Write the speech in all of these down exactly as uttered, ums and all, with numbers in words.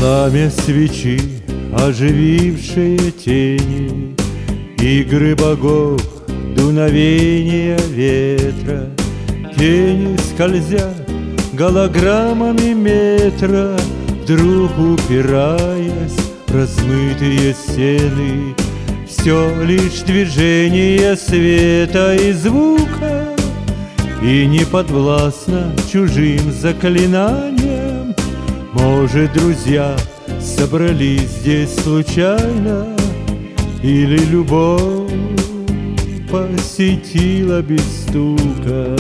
Пламя свечи, оживившие тени, игры богов, дуновения ветра. Тени скользят голограммами метра, вдруг упираясь в размытые стены. Все лишь движение света и звука, и не подвластно чужим заклинаниям. Может, друзья собрались здесь случайно, или любовь посетила без стука.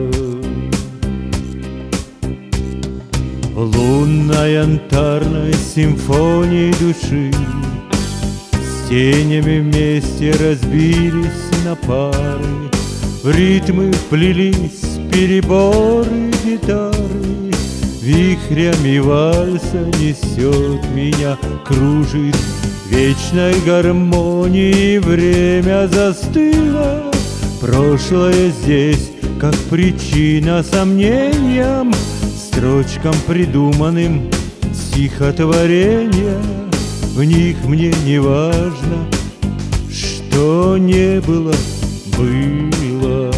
В лунной янтарной симфонии души с тенями вместе разбились на пары, в ритмы вплелись переборы гитары. Вихрями вальса несет меня, кружит в вечной гармонии. Время застыло, прошлое здесь, как причина сомнениям, строчкам придуманным стихотворения. В них мне не важно, что не было, было.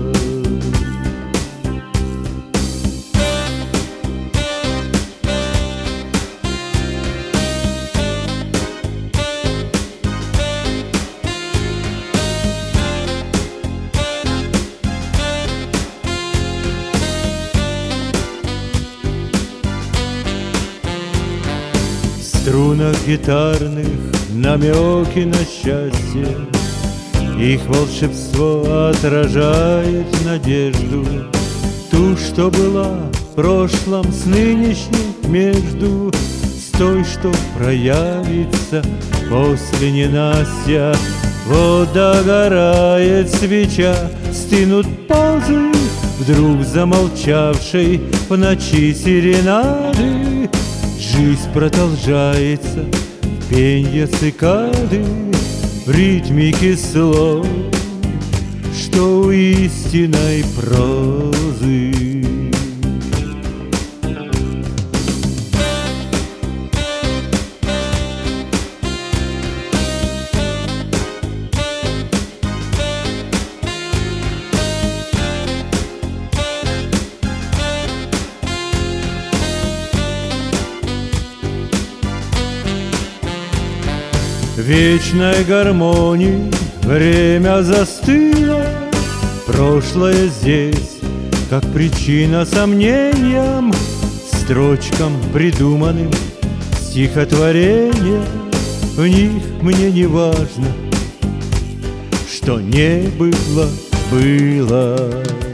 В струнах гитарных намеки на счастье, их волшебство отражает надежду, ту, что была в прошлом с нынешним между, с той, что проявится после ненастья. Вот догорает свеча, стынут позы вдруг замолчавшей в ночи серенады. Жизнь продолжается в пенье цикады, в ритмике слов, что у истинной прозы. В вечной гармонии время застыло, прошлое здесь, как причина сомнениям, строчкам придуманным стихотворениям. В них мне не важно, что не было, было.